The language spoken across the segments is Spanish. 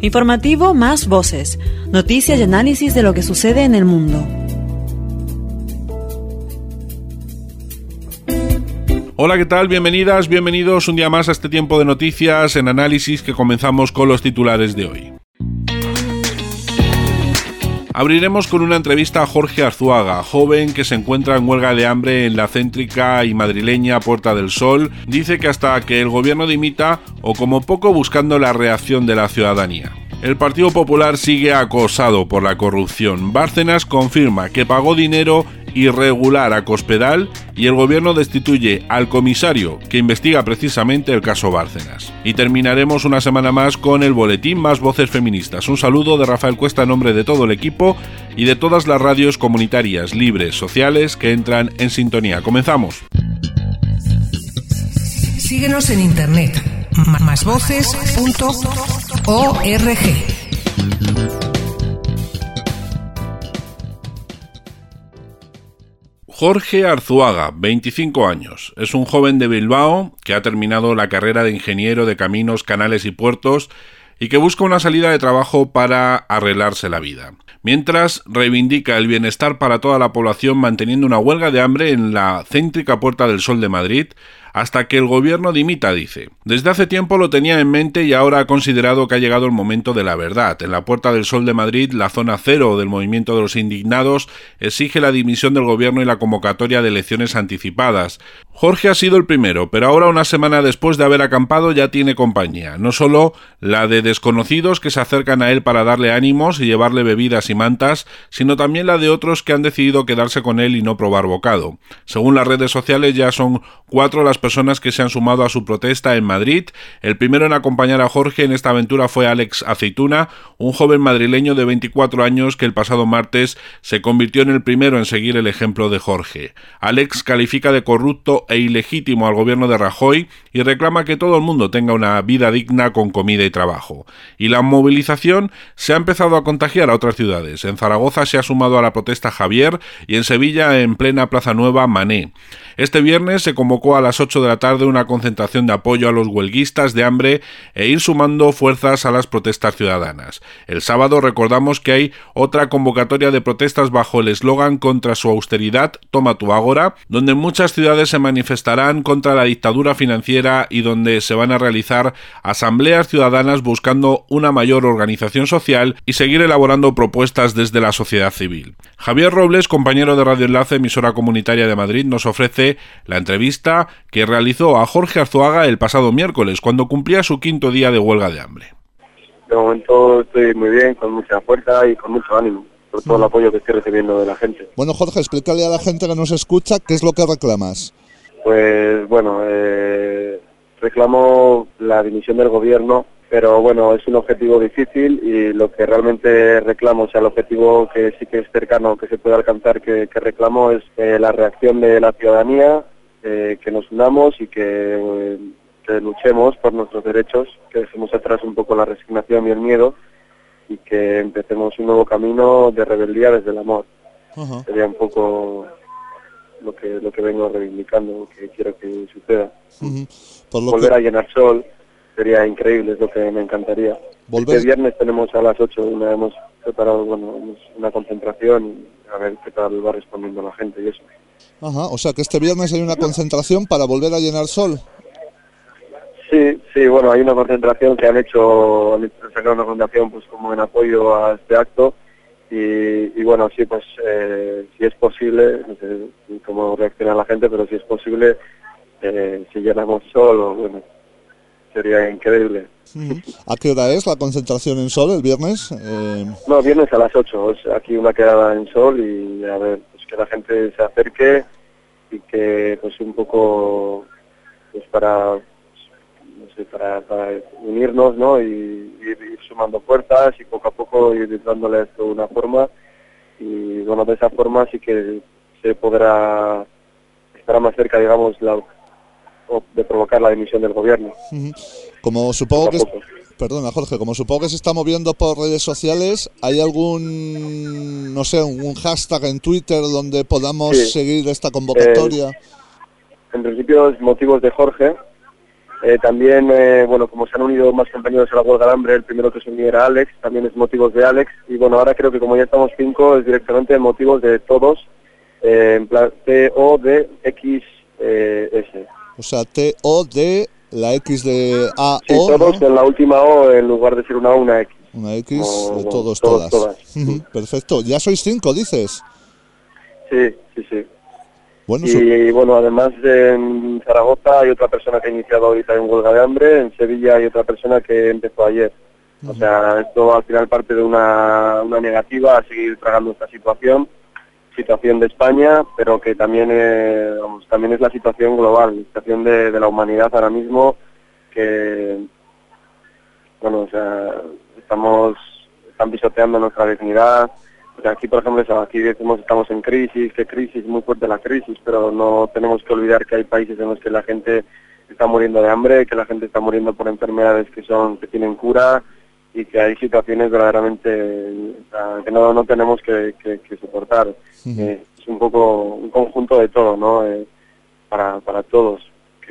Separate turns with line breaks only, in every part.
Informativo Más Voces. Noticias y análisis de lo que sucede en el mundo.
Hola, ¿qué tal? Bienvenidas, bienvenidos un día más a este tiempo de noticias en análisis que comenzamos con los titulares de hoy. Abriremos con una entrevista a Jorge Arzuaga, joven que se encuentra en huelga de hambre en la céntrica y madrileña Puerta del Sol. Dice que hasta que el gobierno dimita o como poco buscando la reacción de la ciudadanía. El Partido Popular sigue acosado por la corrupción. Bárcenas confirma que pagó dinero irregular a Cospedal y el gobierno destituye al comisario que investiga precisamente el caso Bárcenas. Y terminaremos una semana más con el boletín Más Voces Feministas. Un saludo de Rafael Cuesta en nombre de todo el equipo y de todas las radios comunitarias, libres, sociales que entran en sintonía. Comenzamos.
Síguenos en internet, másvoces.org.
Jorge Arzuaga, 25 años. Es un joven de Bilbao que ha terminado la carrera de ingeniero de caminos, canales y puertos y que busca una salida de trabajo para arreglarse la vida. Mientras reivindica el bienestar para toda la población manteniendo una huelga de hambre en la céntrica Puerta del Sol de Madrid, hasta que el gobierno dimita, dice. Desde hace tiempo lo tenía en mente y ahora ha considerado que ha llegado el momento de la verdad. En la Puerta del Sol de Madrid, la zona cero del movimiento de los indignados exige la dimisión del gobierno y la convocatoria de elecciones anticipadas. Jorge ha sido el primero, pero ahora, una semana después de haber acampado, ya tiene compañía. No solo la de desconocidos que se acercan a él para darle ánimos y llevarle bebidas y mantas, sino también la de otros que han decidido quedarse con él y no probar bocado. Según las redes sociales, ya son 4 las personas que se han sumado a su protesta en Madrid. El primero en acompañar a Jorge en esta aventura fue Alex Aceituna, un joven madrileño de 24 años que el pasado martes se convirtió en el primero en seguir el ejemplo de Jorge. Alex califica de corrupto e ilegítimo al gobierno de Rajoy y reclama que todo el mundo tenga una vida digna con comida y trabajo. Y la movilización se ha empezado a contagiar a otras ciudades. En Zaragoza se ha sumado a la protesta Javier y en Sevilla, en plena Plaza Nueva, Mané. Este viernes se convocó a las 8 de la tarde una concentración de apoyo a los huelguistas de hambre e ir sumando fuerzas a las protestas ciudadanas. El sábado recordamos que hay otra convocatoria de protestas bajo el eslogan contra su austeridad, toma tu ágora, donde en muchas ciudades se manifestarán contra la dictadura financiera y donde se van a realizar asambleas ciudadanas buscando una mayor organización social y seguir elaborando propuestas desde la sociedad civil. Javier Robles, compañero de Radio Enlace, emisora comunitaria de Madrid, nos ofrece la entrevista que realizó a Jorge Arzuaga el pasado miércoles, cuando cumplía su 5º día de huelga de hambre.
De momento estoy muy bien, con mucha fuerza y con mucho ánimo, por todo el apoyo que estoy recibiendo de la gente.
Bueno, Jorge, explícale a la gente que nos escucha qué es lo que reclamas.
Pues bueno, reclamo la dimisión del gobierno, pero bueno, es un objetivo difícil y lo que realmente reclamo, o sea, el objetivo que sí que es cercano, que se puede alcanzar, que reclamo es la reacción de la ciudadanía, que nos unamos y que luchemos por nuestros derechos, que dejemos atrás un poco la resignación y el miedo y que empecemos un nuevo camino de rebeldía desde el amor. Uh-huh. Sería un poco lo que vengo reivindicando, que quiero que suceda. Uh-huh. Volver a llenar sol sería increíble, es lo que me encantaría. Este viernes tenemos a las 8, hemos preparado una concentración y a ver qué tal va respondiendo la gente y eso.
Ajá, o sea que este viernes hay una concentración para volver a llenar sol.
Sí, bueno, hay una concentración que han sacado una concentración pues como en apoyo a este acto y bueno, sí, pues si es posible, no sé cómo reacciona la gente, pero si es posible, si llenamos sol, bueno, sería increíble.
¿A qué hora es la concentración en Sol el viernes?
No, viernes a las 8, es aquí una quedada en Sol y a ver, pues que la gente se acerque y que pues un poco pues para unirnos, ¿no? Y ir sumando fuerzas y poco a poco ir dándole esto una forma y bueno, de esa forma sí que se podrá estar más cerca, digamos, de provocar la dimisión del gobierno.
Como supongo que Perdona, Jorge, como supongo que se está moviendo por redes sociales, ¿hay algún, no sé, un hashtag en Twitter donde podamos seguir esta convocatoria?
En principio es motivos de Jorge También, bueno, como se han unido más compañeros a la huelga de hambre, el primero que se unió era Alex, también es motivos de Alex, y bueno, ahora creo que como ya estamos 5, es directamente motivos de todos, en plan TODXS.
O sea, TOD, la X de A,
Sí,
O,
todos, ¿no? En la última O, en lugar de ser una O, una X.
Una X,
Como,
todos,
todas.
todas. Perfecto, ya sois 5, dices.
Sí.
Bueno,
Y bueno, además en Zaragoza hay otra persona que ha iniciado ahorita en huelga de hambre, en Sevilla hay otra persona que empezó ayer. O sea, esto al final parte de una negativa a seguir tragando esta situación de España, pero que también, también es la situación global, la situación de la humanidad ahora mismo, que, bueno, o sea, están pisoteando nuestra dignidad. O sea, aquí, por ejemplo, aquí decimos estamos en crisis, muy fuerte la crisis, pero no tenemos que olvidar que hay países en los que la gente está muriendo de hambre, que la gente está muriendo por enfermedades que tienen cura, y que hay situaciones verdaderamente que no tenemos que soportar. Es un poco un conjunto de todo, ¿no? Para todos,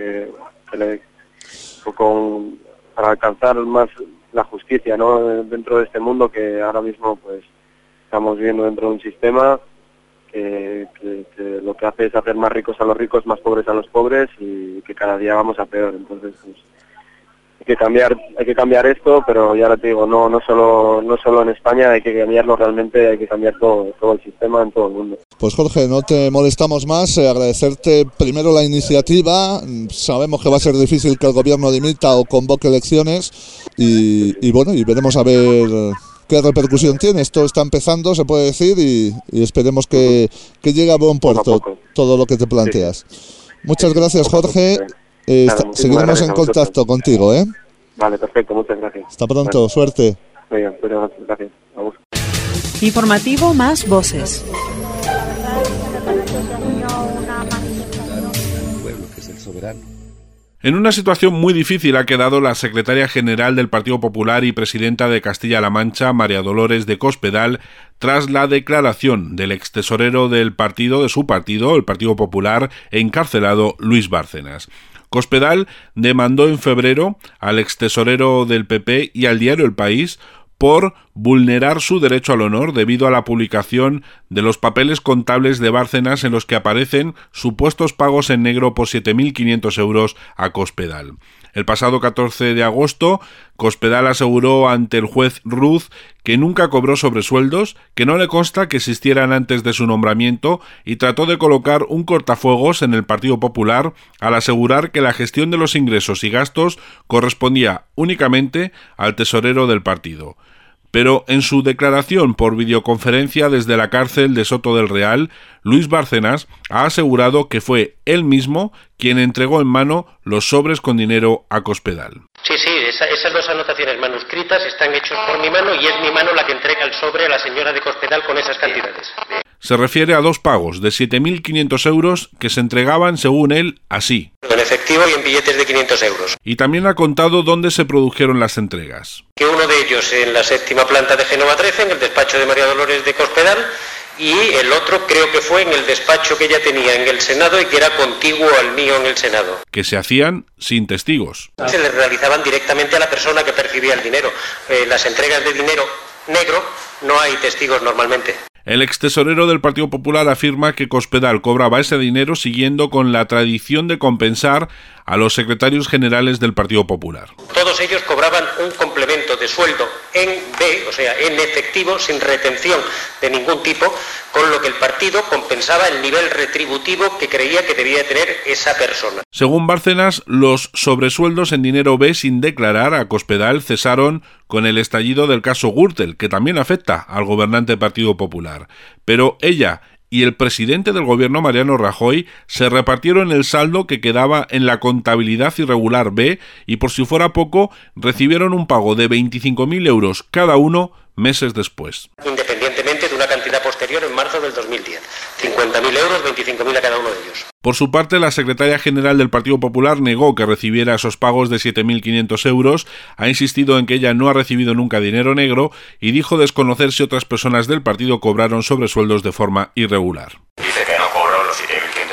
para alcanzar más la justicia, ¿no? Dentro de este mundo que ahora mismo, pues, estamos viviendo dentro de un sistema que lo que hace es hacer más ricos a los ricos, más pobres a los pobres, y que cada día vamos a peor. Entonces, pues, hay que cambiar esto, pero ya te digo, no solo en España, hay que cambiarlo realmente, hay que cambiar todo el sistema en todo el mundo.
pues Jorge, no te molestamos más, agradecerte primero la iniciativa. Sabemos que va a ser difícil que el gobierno dimita o convoque elecciones, y bueno, y veremos a ver qué repercusión tiene. Esto está empezando, se puede decir, y esperemos que llegue a buen puerto todo lo que te planteas. Muchas gracias, Jorge. Seguiremos en contacto contigo, ¿eh?
Vale, perfecto, muchas gracias.
Hasta pronto, suerte.
Muy bien, gracias.
Informativo Más Voces.
En una situación muy difícil ha quedado la secretaria general del Partido Popular y presidenta de Castilla-La Mancha, María Dolores de Cospedal, tras la declaración del extesorero del partido, de su partido, el Partido Popular, encarcelado, Luis Bárcenas. Cospedal demandó en febrero al extesorero del PP y al diario El País por vulnerar su derecho al honor debido a la publicación de los papeles contables de Bárcenas en los que aparecen supuestos pagos en negro por 7.500 euros a Cospedal. El pasado 14 de agosto, Cospedal aseguró ante el juez Ruz que nunca cobró sobresueldos, que no le consta que existieran antes de su nombramiento, y trató de colocar un cortafuegos en el Partido Popular al asegurar que la gestión de los ingresos y gastos correspondía únicamente al tesorero del partido. Pero en su declaración por videoconferencia desde la cárcel de Soto del Real, Luis Bárcenas ha asegurado que fue él mismo quien entregó en mano los sobres con dinero a Cospedal.
Sí, esas dos anotaciones manuscritas están hechas por mi mano, y es mi mano la que entrega el sobre a la señora de Cospedal con esas cantidades.
Se refiere a dos pagos de 7.500 euros que se entregaban, según él, así.
En efectivo y en billetes de 500 euros.
Y también ha contado dónde se produjeron las entregas.
Que uno de ellos en la 7ª planta de Génova 13, en el despacho de María Dolores de Cospedal, y el otro creo que fue en el despacho que ella tenía en el Senado y que era contiguo al mío en el Senado.
Que se hacían sin testigos.
Se le realizaban directamente a la persona que percibía el dinero. Las entregas de dinero negro no hay testigos normalmente.
El extesorero del Partido Popular afirma que Cospedal cobraba ese dinero siguiendo con la tradición de compensar a los secretarios generales del Partido Popular.
Todos ellos cobraban un complemento de sueldo en B, o sea, en efectivo, sin retención de ningún tipo, con lo que el partido compensaba el nivel retributivo que creía que debía tener esa persona.
Según Bárcenas, los sobresueldos en dinero B sin declarar a Cospedal cesaron con el estallido del caso Gürtel, que también afecta al gobernante Partido Popular. Pero ella y el presidente del gobierno, Mariano Rajoy, se repartieron el saldo que quedaba en la contabilidad irregular B, y por si fuera poco, recibieron un pago de 25.000 euros cada uno meses después.
Independientemente de una cantidad posterior en marzo del 2010. 50.000 euros, 25.000 a cada uno de ellos.
Por su parte, la secretaria general del Partido Popular negó que recibiera esos pagos de 7.500 euros, ha insistido en que ella no ha recibido nunca dinero negro y dijo desconocer si otras personas del partido cobraron sobresueldos de forma irregular.
Dice que no cobró los 7.500 euros en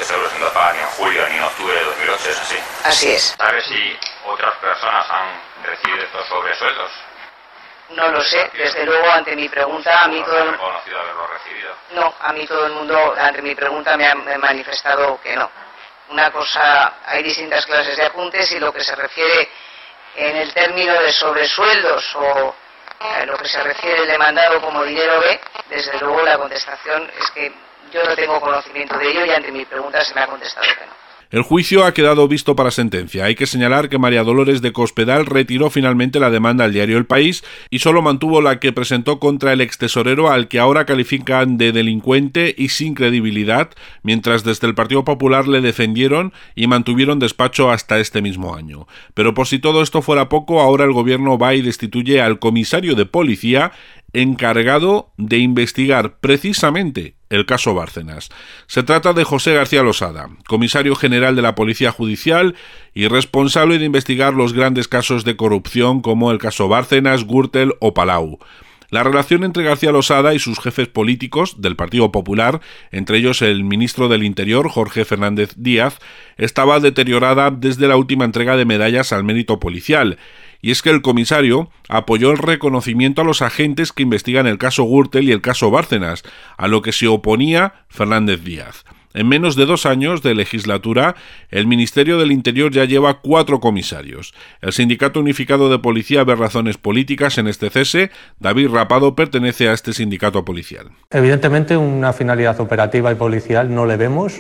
sueldo para ni en julio ni en octubre de 2008, ¿es así?
Así es.
¿Sabes si otras personas han recibido estos sobresueldos?
No lo sé, desde luego ante mi pregunta a mí todo el mundo...
reconocido haberlo recibido?
No, a mí todo el mundo ante mi pregunta me ha manifestado que no. Una cosa, hay distintas clases de apuntes y lo que se refiere en el término de sobresueldos o lo que se refiere el demandado como dinero B, desde luego la contestación es que yo no tengo conocimiento de ello y ante mi pregunta se me ha contestado que no.
El juicio ha quedado visto para sentencia. Hay que señalar que María Dolores de Cospedal retiró finalmente la demanda al diario El País y solo mantuvo la que presentó contra el extesorero, al que ahora califican de delincuente y sin credibilidad, mientras desde el Partido Popular le defendieron y mantuvieron despacho hasta este mismo año. Pero por si todo esto fuera poco, ahora el gobierno va y destituye al comisario de policía encargado de investigar precisamente el caso Bárcenas. Se trata de José García Losada, comisario general de la Policía Judicial y responsable de investigar los grandes casos de corrupción como el caso Bárcenas, Gürtel o Palau. La relación entre García Losada y sus jefes políticos del Partido Popular, entre ellos el ministro del Interior, Jorge Fernández Díaz, estaba deteriorada desde la última entrega de medallas al mérito policial. Y es que el comisario apoyó el reconocimiento a los agentes que investigan el caso Gürtel y el caso Bárcenas, a lo que se oponía Fernández Díaz. En menos de 2 años de legislatura, el Ministerio del Interior ya lleva 4 comisarios. El Sindicato Unificado de Policía ve razones políticas en este cese. David Rapado pertenece a este sindicato policial.
Evidentemente una finalidad operativa y policial no le vemos.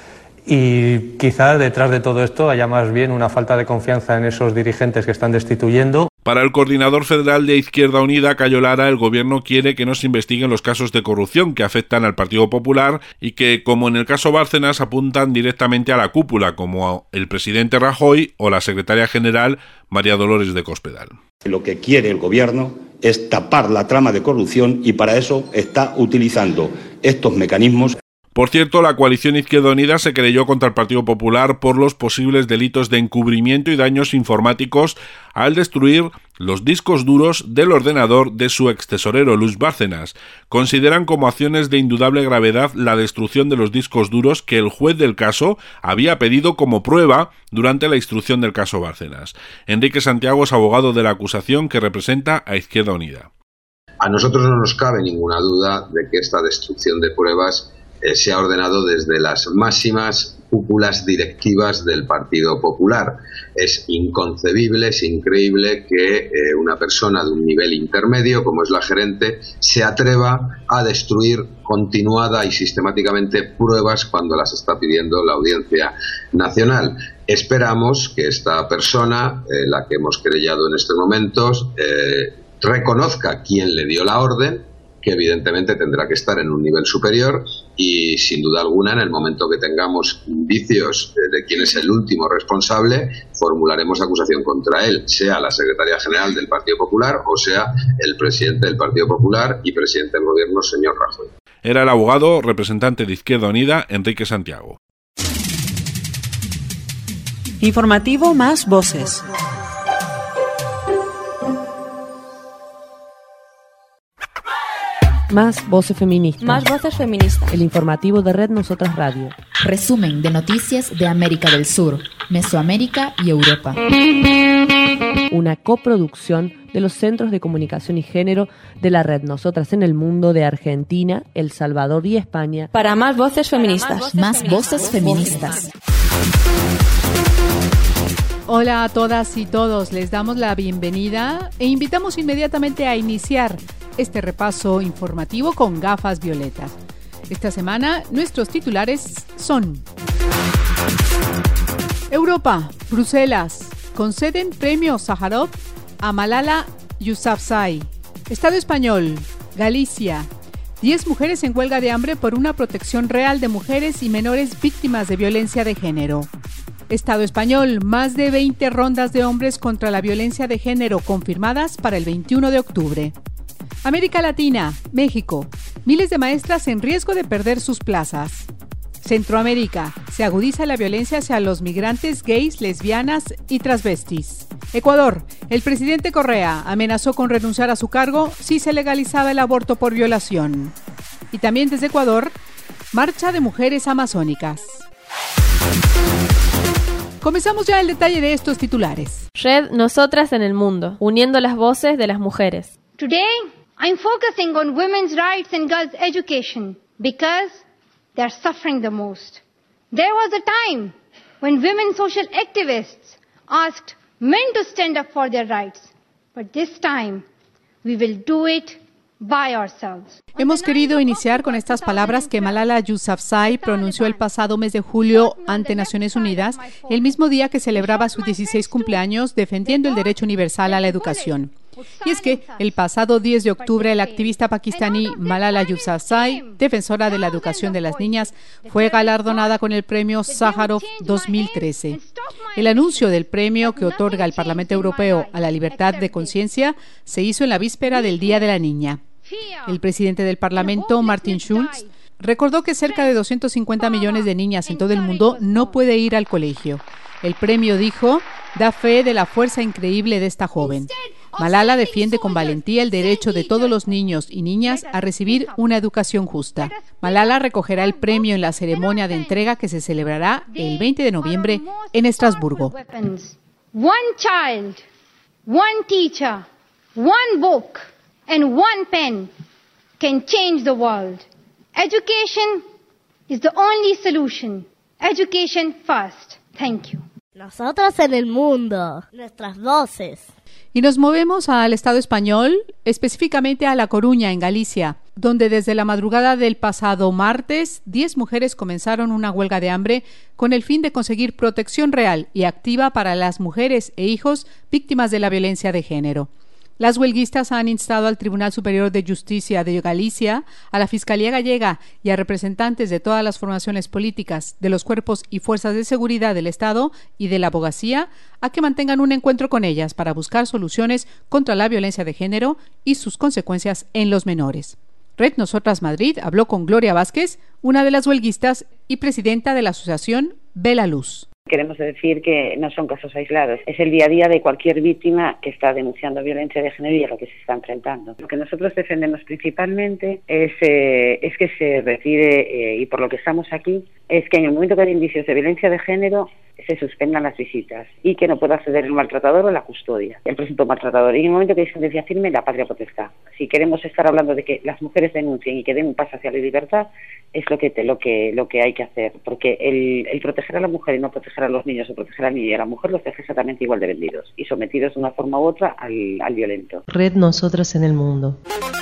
Y quizá detrás de todo esto haya más bien una falta de confianza en esos dirigentes que están destituyendo.
Para el coordinador federal de Izquierda Unida, Cayo Lara, el gobierno quiere que no se investiguen los casos de corrupción que afectan al Partido Popular y que, como en el caso Bárcenas, apuntan directamente a la cúpula, como el presidente Rajoy o la secretaria general María Dolores de Cospedal.
Lo que quiere el gobierno es tapar la trama de corrupción y para eso está utilizando estos mecanismos.
Por cierto, la coalición Izquierda Unida se querelló contra el Partido Popular por los posibles delitos de encubrimiento y daños informáticos al destruir los discos duros del ordenador de su extesorero Luis Bárcenas. Consideran como acciones de indudable gravedad la destrucción de los discos duros que el juez del caso había pedido como prueba durante la instrucción del caso Bárcenas. Enrique Santiago es abogado de la acusación que representa a Izquierda Unida.
A nosotros no nos cabe ninguna duda de que esta destrucción de pruebas se ha ordenado desde las máximas cúpulas directivas del Partido Popular. Es inconcebible, es increíble que una persona de un nivel intermedio, como es la gerente, se atreva a destruir continuada y sistemáticamente pruebas cuando las está pidiendo la Audiencia Nacional. Esperamos que esta persona, la que hemos querellado en estos momentos, reconozca quién le dio la orden, que evidentemente tendrá que estar en un nivel superior y sin duda alguna en el momento que tengamos indicios de quién es el último responsable, formularemos acusación contra él, sea la secretaria general del Partido Popular o sea el presidente del Partido Popular y presidente del gobierno, señor Rajoy.
Era el abogado representante de Izquierda Unida, Enrique Santiago.
Informativo Más Voces.
Más voces feministas.
Más voces feministas.
El informativo de Red Nosotras Radio.
Resumen de noticias de América del Sur, Mesoamérica y Europa.
Una coproducción de los Centros de Comunicación y Género de la Red Nosotras en el Mundo de Argentina, El Salvador y España.
Para más voces feministas. Más voces feministas.
Hola a todas y todos, les damos la bienvenida e invitamos inmediatamente a iniciar este repaso informativo con gafas violetas. Esta semana nuestros titulares son: Europa, Bruselas, conceden premio Sájarov a Malala Yousafzai. Estado español, Galicia, 10 mujeres en huelga de hambre por una protección real de mujeres y menores víctimas de violencia de género. Estado español, más de 20 rondas de hombres contra la violencia de género confirmadas para el 21 de octubre. América Latina, México, miles de maestras en riesgo de perder sus plazas. Centroamérica, se agudiza la violencia hacia los migrantes gays, lesbianas y transvestis. Ecuador, el presidente Correa amenazó con renunciar a su cargo si se legalizaba el aborto por violación. Y también desde Ecuador, marcha de mujeres amazónicas. Comenzamos ya el detalle de estos titulares.
Red Nosotras en el Mundo, uniendo las voces de las mujeres.
Today, I'm focusing on women's rights and girls' education because they're suffering the most. There was a time when women social activists asked men to stand up for their rights, but this time we will do it by ourselves.
Hemos querido iniciar con estas palabras que Malala Yousafzai pronunció el pasado mes de julio ante Naciones Unidas, el mismo día que celebraba su 16 cumpleaños defendiendo el derecho universal a la educación. Y es que el pasado 10 de octubre la activista pakistaní Malala Yousafzai, defensora de la educación de las niñas, fue galardonada con el premio Sájarov 2013. El anuncio del premio que otorga el Parlamento Europeo a la libertad de conciencia se hizo en la víspera del Día de la Niña. El presidente del Parlamento, Martin Schulz, recordó que cerca de 250 millones de niñas en todo el mundo no pueden ir al colegio. El premio, dijo, da fe de la fuerza increíble de esta joven. Malala defiende con valentía el derecho de todos los niños y niñas a recibir una educación justa. Malala recogerá el premio en la ceremonia de entrega que se celebrará el 20 de noviembre en Estrasburgo.
One child, one teacher, one book and one pen can change the world. Education is the only solution. Education first. Thank you.
Nosotros en el mundo, nuestras voces.
Y nos movemos al Estado español, específicamente a La Coruña, en Galicia, donde desde la madrugada del pasado martes, 10 mujeres comenzaron una huelga de hambre con el fin de conseguir protección real y activa para las mujeres e hijos víctimas de la violencia de género. Las huelguistas han instado al Tribunal Superior de Justicia de Galicia, a la Fiscalía Gallega y a representantes de todas las formaciones políticas, de los cuerpos y fuerzas de seguridad del Estado y de la abogacía, a que mantengan un encuentro con ellas para buscar soluciones contra la violencia de género y sus consecuencias en los menores. Red Nosotras Madrid habló con Gloria Vázquez, una de las huelguistas y presidenta de la asociación Ve la Luz.
Queremos decir que no son casos aislados, es el día a día de cualquier víctima que está denunciando violencia de género y a lo que se está enfrentando. Lo que nosotros defendemos principalmente es que se retire, y por lo que estamos aquí, es que en el momento que hay indicios de violencia de género se suspendan las visitas y que no pueda acceder el maltratador o la custodia, el presunto maltratador. Y en el momento que hay sentencia firme, la patria potestad. Si queremos estar hablando de que las mujeres denuncien y que den un paso hacia la libertad, es lo que hay que hacer, porque el proteger a la mujer y no proteger a los niños o proteger al niño y a la mujer los deja exactamente igual de vendidos y sometidos de una forma u otra al violento.
Red Nosotras en el Mundo.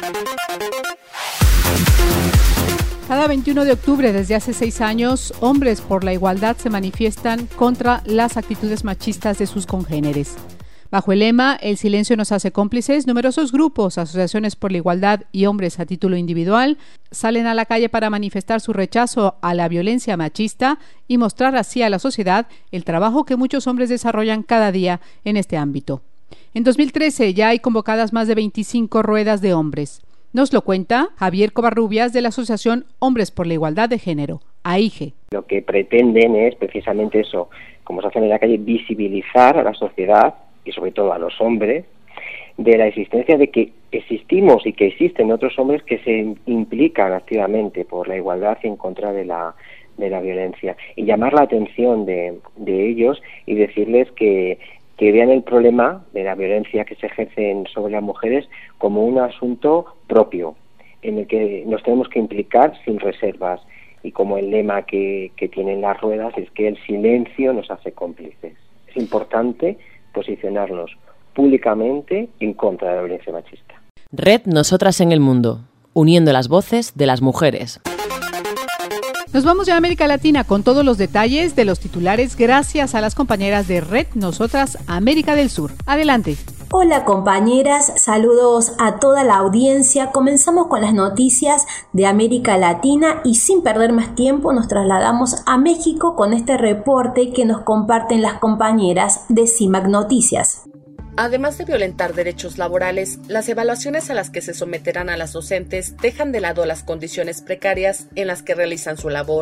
Cada 21 de octubre desde hace 6 años, hombres por la igualdad se manifiestan contra las actitudes machistas de sus congéneres. Bajo el lema "El silencio nos hace cómplices", numerosos grupos, asociaciones por la igualdad y hombres a título individual salen a la calle para manifestar su rechazo a la violencia machista y mostrar así a la sociedad el trabajo que muchos hombres desarrollan cada día en este ámbito. En 2013 ya hay convocadas más de 25 ruedas de hombres. Nos lo cuenta Javier Covarrubias de la Asociación Hombres por la Igualdad de Género, AIGE.
Lo que pretenden es precisamente eso, como se hace en la calle, visibilizar a la sociedad y sobre todo a los hombres de la existencia de que existimos y que existen otros hombres que se implican activamente por la igualdad y en contra de la violencia, y llamar la atención de ellos y decirles que vean el problema de la violencia que se ejerce sobre las mujeres como un asunto propio, en el que nos tenemos que implicar sin reservas, y como el lema que tienen las ruedas es que el silencio nos hace cómplices. Es importante posicionarnos públicamente en contra de la violencia machista.
Red Nosotras en el Mundo, uniendo las voces de las mujeres.
Nos vamos ya a América Latina con todos los detalles de los titulares gracias a las compañeras de Red Nosotras América del Sur. Adelante.
Hola compañeras, saludos a toda la audiencia. Comenzamos con las noticias de América Latina y sin perder más tiempo nos trasladamos a México con este reporte que nos comparten las compañeras de CIMAC Noticias.
Además de violentar derechos laborales, las evaluaciones a las que se someterán a las docentes dejan de lado las condiciones precarias en las que realizan su labor.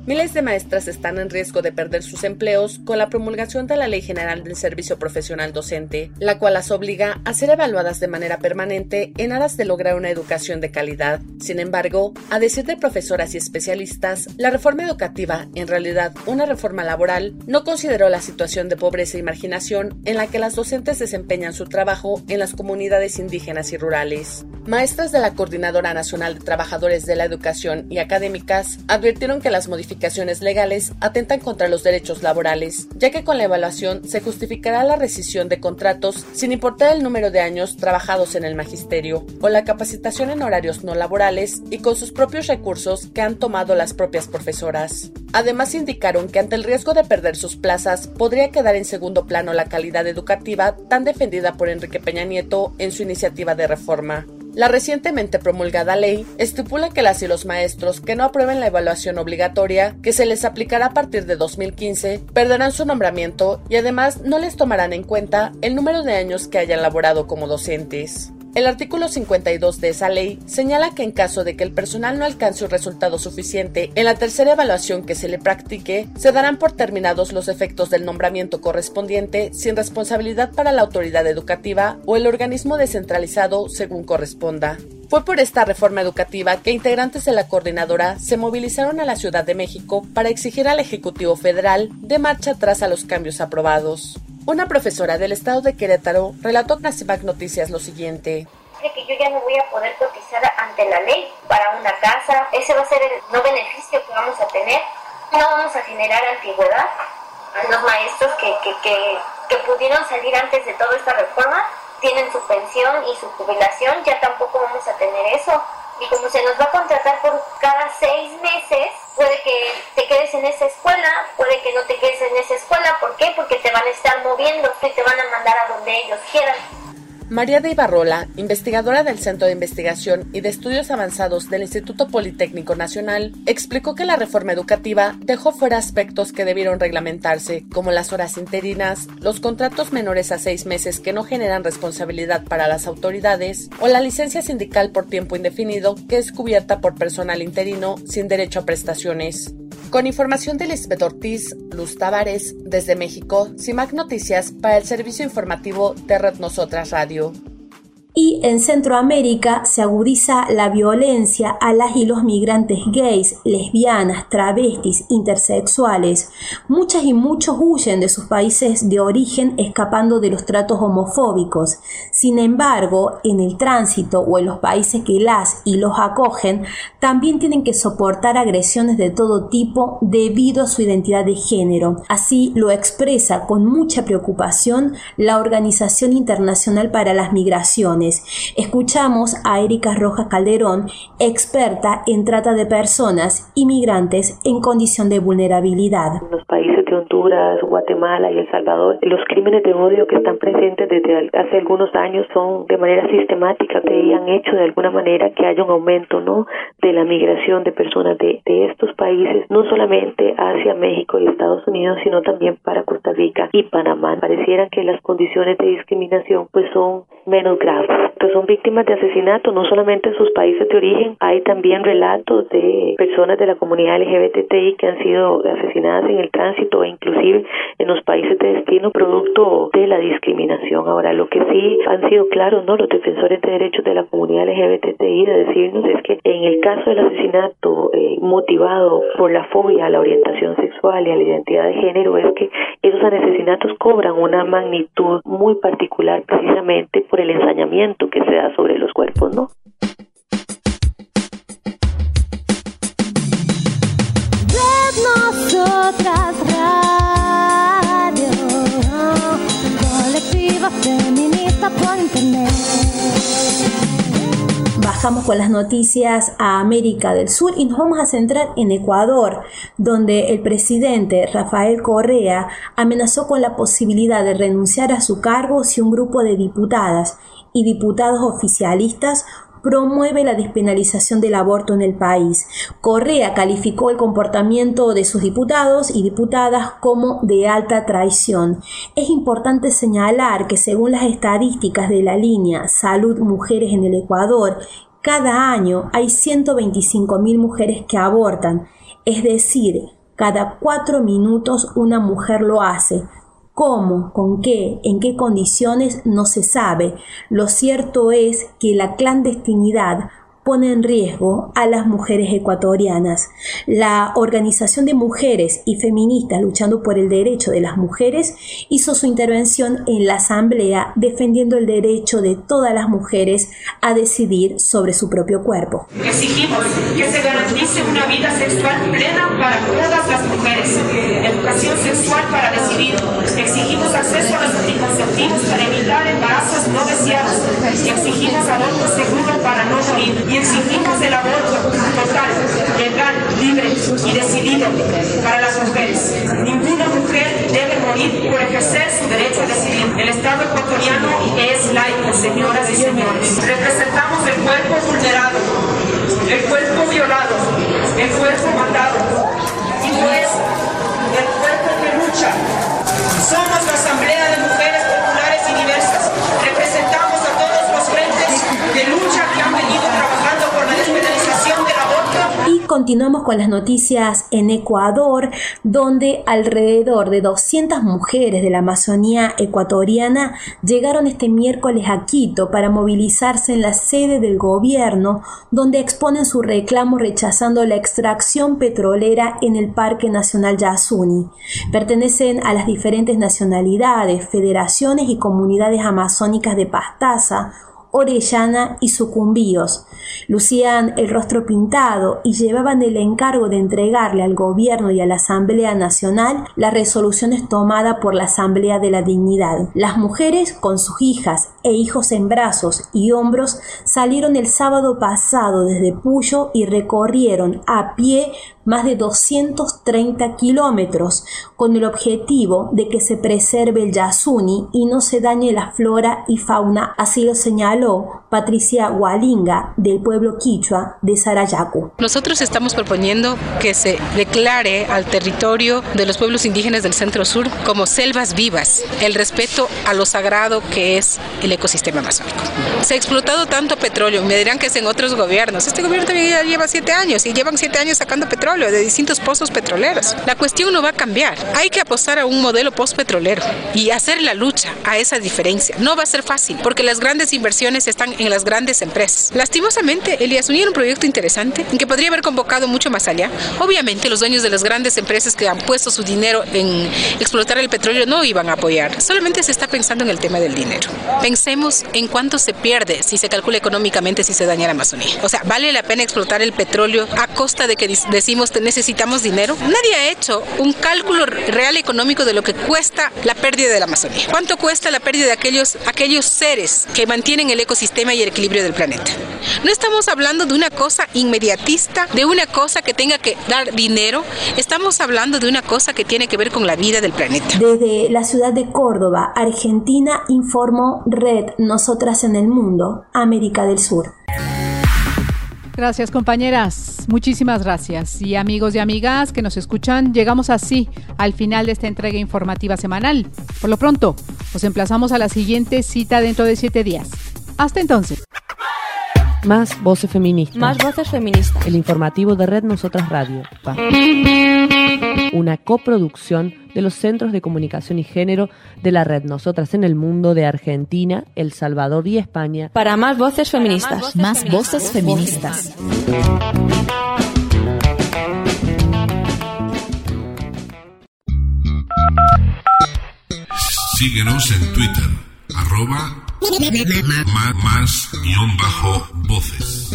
Miles de maestras están en riesgo de perder sus empleos con la promulgación de la Ley General del Servicio Profesional Docente, la cual las obliga a ser evaluadas de manera permanente en aras de lograr una educación de calidad. Sin embargo, a decir de profesoras y especialistas, la reforma educativa, en realidad una reforma laboral, no consideró la situación de pobreza y marginación en la que las docentes desempeñan su trabajo en las comunidades indígenas y rurales. Maestras de la Coordinadora Nacional de Trabajadores de la Educación y académicas advirtieron que las modificaciones legales atentan contra los derechos laborales, ya que con la evaluación se justificará la rescisión de contratos sin importar el número de años trabajados en el magisterio o la capacitación en horarios no laborales y con sus propios recursos que han tomado las propias profesoras. Además indicaron que ante el riesgo de perder sus plazas podría quedar en segundo plano la calidad educativa tan defendida por Enrique Peña Nieto en su iniciativa de reforma. La recientemente promulgada ley estipula que las y los maestros que no aprueben la evaluación obligatoria, que se les aplicará a partir de 2015, perderán su nombramiento y además no les tomarán en cuenta el número de años que hayan laborado como docentes. El artículo 52 de esa ley señala que en caso de que el personal no alcance un resultado suficiente en la tercera evaluación que se le practique, se darán por terminados los efectos del nombramiento correspondiente sin responsabilidad para la autoridad educativa o el organismo descentralizado según corresponda. Fue por esta reforma educativa que integrantes de la coordinadora se movilizaron a la Ciudad de México para exigir al Ejecutivo Federal de marcha atrás a los cambios aprobados. Una profesora del estado de Querétaro relató a CIMAC Noticias lo siguiente.
Que yo ya no voy a poder cotizar ante la ley para una casa, ese va a ser el no beneficio que vamos a tener, no vamos a generar antigüedad a los maestros que pudieron salir antes de toda esta reforma, tienen su pensión y su jubilación, ya tampoco vamos a tener eso. Y como se nos va a contratar por cada 6 meses, puede que te quedes en esa escuela, puede que no te quedes en esa escuela. ¿Por qué? Porque te van a estar moviendo y te van a mandar a donde ellos quieran.
María de Ibarrola, investigadora del Centro de Investigación y de Estudios Avanzados del Instituto Politécnico Nacional, explicó que la reforma educativa dejó fuera aspectos que debieron reglamentarse, como las horas interinas, los contratos menores a 6 meses que no generan responsabilidad para las autoridades, o la licencia sindical por tiempo indefinido que es cubierta por personal interino sin derecho a prestaciones. Con información de Lisbeth Ortiz, Luz Tavares, desde México, CIMAC Noticias para el servicio informativo de Red Nosotras Radio.
Y en Centroamérica se agudiza la violencia a las y los migrantes gays, lesbianas, travestis, intersexuales. Muchas y muchos huyen de sus países de origen escapando de los tratos homofóbicos. Sin embargo, en el tránsito o en los países que las y los acogen, también tienen que soportar agresiones de todo tipo debido a su identidad de género. Así lo expresa con mucha preocupación la Organización Internacional para las Migraciones. Escuchamos a Erika Rojas Calderón, experta en trata de personas inmigrantes en condición de vulnerabilidad.
En los países de Honduras, Guatemala y El Salvador, los crímenes de odio que están presentes desde hace algunos años son de manera sistemática que han hecho de alguna manera que haya un aumento, ¿no?, de la migración de personas de estos países, no solamente hacia México y Estados Unidos, sino también para Costa Rica y Panamá. Pareciera que las condiciones de discriminación pues son menos graves. Que son víctimas de asesinato no solamente en sus países de origen, hay también relatos de personas de la comunidad LGBTI que han sido asesinadas en el tránsito e inclusive en los países de destino producto de la discriminación. Ahora, lo que sí han sido claros, ¿no?, los defensores de derechos de la comunidad LGBTI de decirnos es que en el caso del asesinato motivado por la fobia a la orientación sexual y a la identidad de género, es que esos asesinatos cobran una magnitud muy particular precisamente por el ensañamiento que se da sobre los cuerpos, ¿no?
Nosotras Radio, colectiva feminista por internet.
Bajamos con las noticias a América del Sur y nos vamos a centrar en Ecuador, donde el presidente Rafael Correa amenazó con la posibilidad de renunciar a su cargo si un grupo de diputadas y diputados oficialistas promueve la despenalización del aborto en el país. Correa calificó el comportamiento de sus diputados y diputadas como de alta traición. Es importante señalar que según las estadísticas de la línea Salud Mujeres en el Ecuador, cada año hay 125.000 mujeres que abortan. Es decir, cada 4 minutos una mujer lo hace. ¿Cómo? ¿Con qué? ¿En qué condiciones? No se sabe. Lo cierto es que la clandestinidad pone en riesgo a las mujeres ecuatorianas. La Organización de Mujeres y Feministas Luchando por el Derecho de las Mujeres hizo su intervención en la Asamblea defendiendo el derecho de todas las mujeres a decidir sobre su propio cuerpo.
Exigimos que se garantice una vida sexual plena para todas las mujeres, educación sexual para decidir. Exigimos acceso a los anticonceptivos para evitar embarazos no deseados y exigimos aborto seguro para no morir. Y exigimos el aborto total, legal, libre y decidido para las mujeres. Ninguna mujer debe morir por ejercer su derecho a decidir. El Estado ecuatoriano es laico, señoras y señores. Representamos el cuerpo vulnerado, el cuerpo violado, el cuerpo matado y por eso el cuerpo que lucha. Somos la Asamblea de Mujeres Populares y Diversas. Representamos a todos los frentes de lucha que han venido trabajando por la despenalización del aborto.
Y continuamos con las noticias en Ecuador, donde alrededor de 200 mujeres de la Amazonía ecuatoriana llegaron este miércoles a Quito para movilizarse en la sede del gobierno, donde exponen su reclamo rechazando la extracción petrolera en el Parque Nacional Yasuni. Pertenecen a las diferentes nacionalidades, federaciones y comunidades amazónicas de Pastaza, Orellana y Sucumbíos. Lucían el rostro pintado y llevaban el encargo de entregarle al gobierno y a la Asamblea Nacional las resoluciones tomadas por la Asamblea de la Dignidad. Las mujeres, con sus hijas e hijos en brazos y hombros, salieron el sábado pasado desde Puyo y recorrieron a pie más de 230 kilómetros con el objetivo de que se preserve el Yasuni y no se dañe la flora y fauna, así lo señaló Patricia Gualinga del pueblo quichua de Sarayacu.
Nosotros estamos proponiendo que se declare al territorio de los pueblos indígenas del Centro Sur como selvas vivas, el respeto a lo sagrado que es el ecosistema amazónico. Se ha explotado tanto petróleo, me dirán que es en otros gobiernos. Este gobierno también ya lleva 7 años y llevan 7 años sacando petróleo de distintos pozos petroleros. La cuestión no va a cambiar. Hay que apostar a un modelo postpetrolero y hacer la lucha a esa diferencia. No va a ser fácil porque las grandes inversiones están en las grandes empresas. Lastimosamente, el Yasuni era un proyecto interesante en que podría haber convocado mucho más allá. Obviamente, los dueños de las grandes empresas que han puesto su dinero en explotar el petróleo no iban a apoyar. Solamente se está pensando en el tema del dinero. Pensemos en cuánto se pierde si se calcula económicamente si se daña la Amazonía. O sea, ¿vale la pena explotar el petróleo a costa de que decimos necesitamos dinero? Nadie ha hecho un cálculo real económico de lo que cuesta la pérdida de la Amazonía. ¿Cuánto cuesta la pérdida de aquellos seres que mantienen el ecosistema y el equilibrio del planeta? No estamos hablando de una cosa inmediatista, de una cosa que tenga que dar dinero. Estamos hablando de una cosa que tiene que ver con la vida del planeta.
Desde la ciudad de Córdoba, Argentina, informó Red Nosotras en el Mundo, América del Sur.
Gracias, compañeras. Muchísimas gracias. Y amigos y amigas que nos escuchan, llegamos así al final de esta entrega informativa semanal. Por lo pronto, os emplazamos a la siguiente cita dentro de 7 días. Hasta entonces.
Más voces feministas.
Más voces feministas.
El informativo de Red Nosotras Radio. Una coproducción de los Centros de Comunicación y Género de la Red Nosotras en el Mundo de Argentina, El Salvador y España.
Para más voces feministas.
Más voces feministas.
Síguenos en Twitter, @más_voces.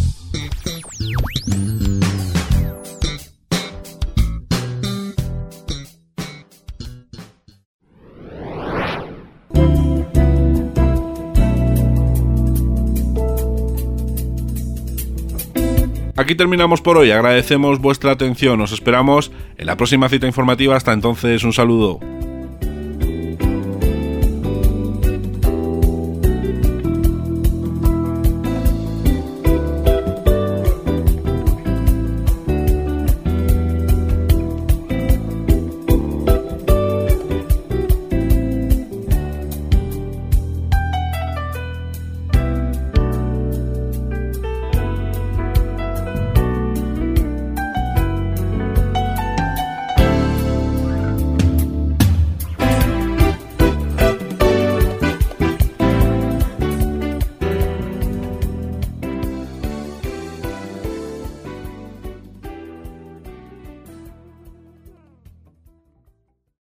Aquí terminamos por hoy. Agradecemos vuestra atención. Os esperamos en la próxima cita informativa. Hasta entonces, un saludo.